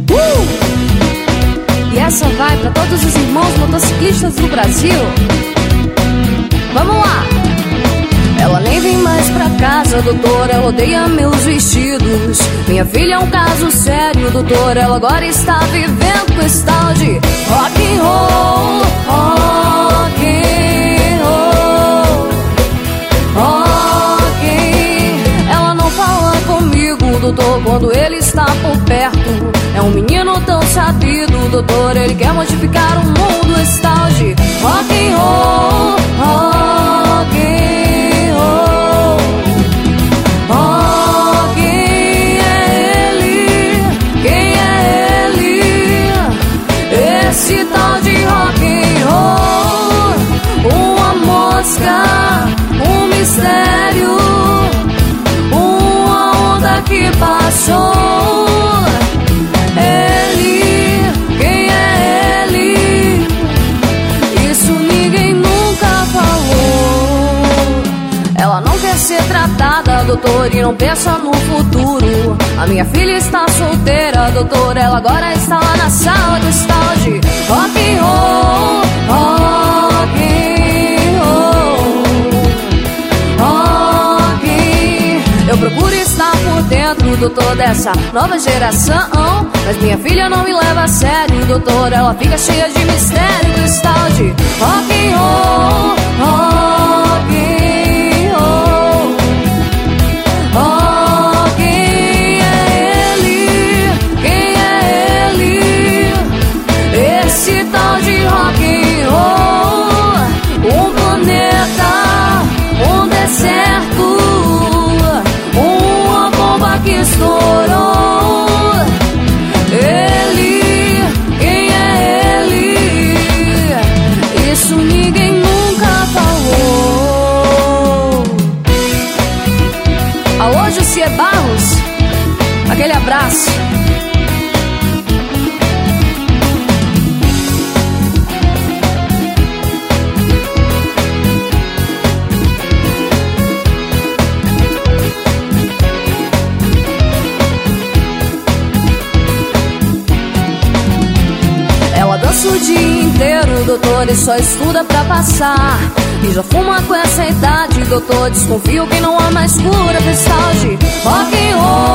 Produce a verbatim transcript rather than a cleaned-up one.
Uh! E essa vai pra todos os irmãos motociclistas do Brasil. Vamos lá! Ela nem vem mais pra casa, doutor, ela odeia meus vestidos. Minha filha é um caso sério, doutor, ela agora está vivendo com esse tal de rock and roll, rock and roll, rock. Ela não fala comigo, doutor, quando ele está por perto. É um menino tão sabido, doutor, ele quer modificar o mundo. Esse tal de rock and roll, rock and roll, oh, quem é ele? Quem é ele? Esse tal de rock and roll, uma mosca, um mistério, uma onda que passou. Ele, quem é ele? Isso ninguém nunca falou. Ela não quer ser tratada, doutor, e não pensa no futuro. A minha filha está solteira, doutor, ela agora está lá na sala do tal de rock and roll, rock and roll, rock. Eu procuro estar por dentro, doutor, dessa nova geração, mas minha filha não me leva a sério, doutor, ela fica cheia de mistério. Do tal de rock and roll, rock and roll, oh, quem é ele? Quem é ele? Esse tal de rock and roll, um planeta, um deserto, uma bomba que estourou. Ele, quem é ele? Isso ninguém nunca falou. Alô, Jussier Barros, aquele abraço. Ela dança o dia inteiro, doutor, e só estuda pra passar. E já fuma com essa idade, doutor, desconfio que não há mais cura pra esse tal de rock and roll.